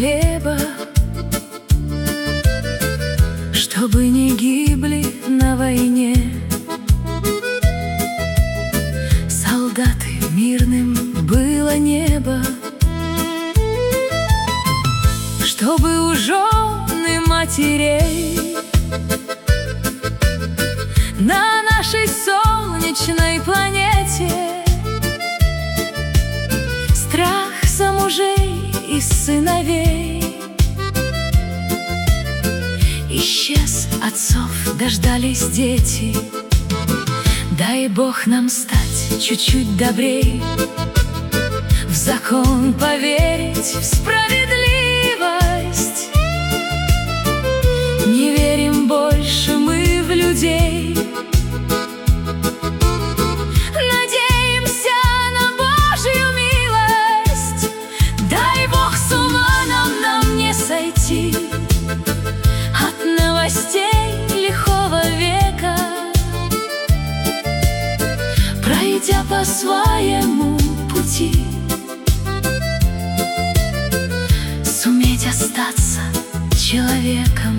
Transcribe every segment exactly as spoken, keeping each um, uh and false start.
хлеба, чтобы не гибли на войне солдаты, мирным было небо, чтобы у жен и матерей на нашей солнечной планете страх за мужей и сыновей исчез, отцов дождались дети. Дай Бог нам стать чуть-чуть добрей, в закон поверить, в справедливость. Не верим больше мы в людей, надеемся на Божью милость. Дай Бог с ума нам, нам не сойти от новостей лихого века, пройдя по своему пути, суметь остаться человеком.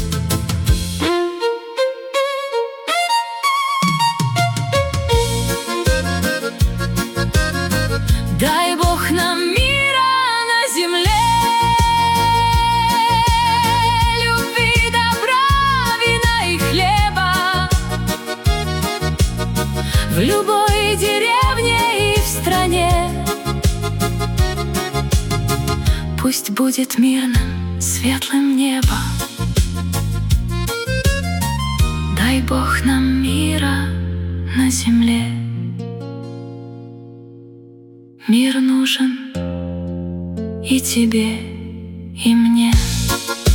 Дай Бог нам мира на земле, любви, добра, вина и хлеба, в любой деревне и в стране. Пусть будет мирным, светлым небо. Дай Бог нам мира на земле. Мир нужен и тебе, и мне.